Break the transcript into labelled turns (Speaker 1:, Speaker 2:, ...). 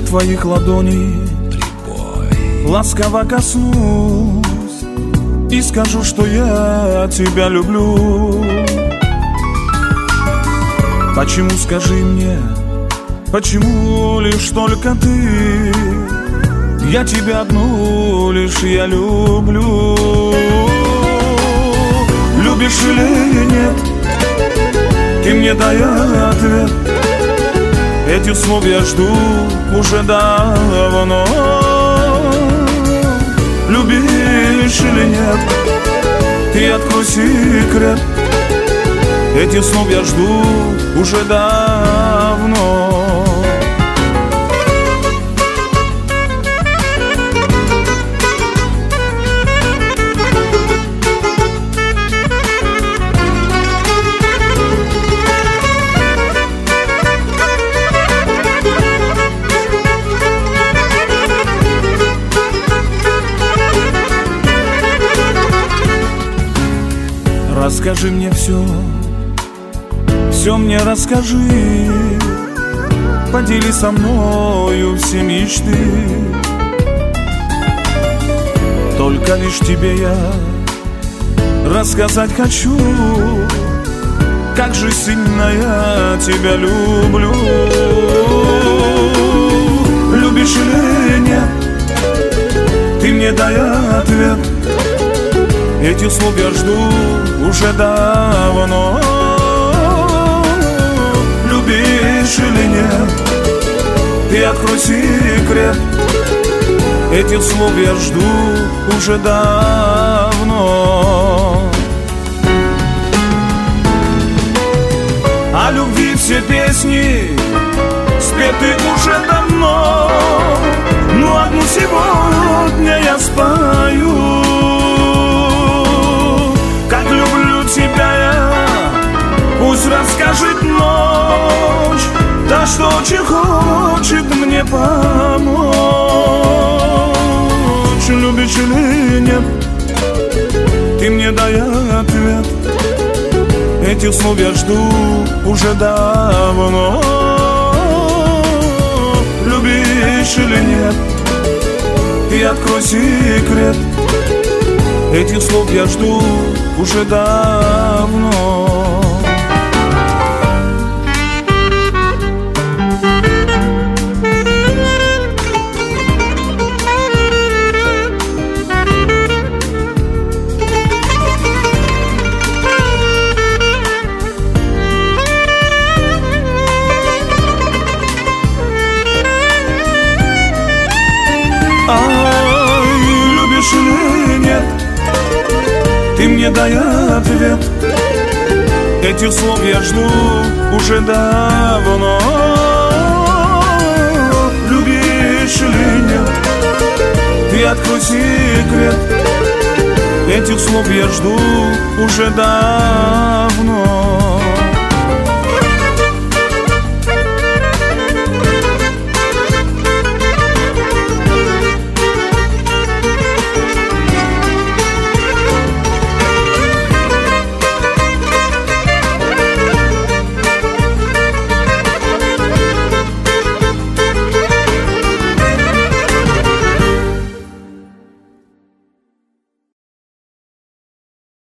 Speaker 1: твоих ладоней ласково коснусь и скажу, что я тебя люблю. Почему, скажи мне, почему лишь только ты? Я тебя одну лишь я люблю. Любишь или нет? Ты мне дай ответ. Этих слов я жду уже давно. Любишь или нет? Ты открой секрет. Этих слов я жду уже давно. Расскажи мне все, все мне расскажи. Подели со мною все мечты. Только лишь тебе я рассказать хочу, как же сильно я тебя люблю. Любишь или нет? Ты мне дай ответ. Этих слов я жду уже давно. Любишь или нет? Ты открой секрет. Этих слов я жду уже давно. О любви все песни спеты уже давно, но одну сегодня я спою. Тебя я, пусть расскажет ночь, да что очень хочет мне помочь. Любишь или нет? Ты мне дай ответ. Этих слов я жду уже давно. Любишь или нет? Ты открой секрет. Этих слов я жду уже давно. Ай, любишь или нет? Ты мне дай ответ. Этих слов я жду уже давно. Любишь или нет? Ты открой секрет. Этих слов я жду уже давно.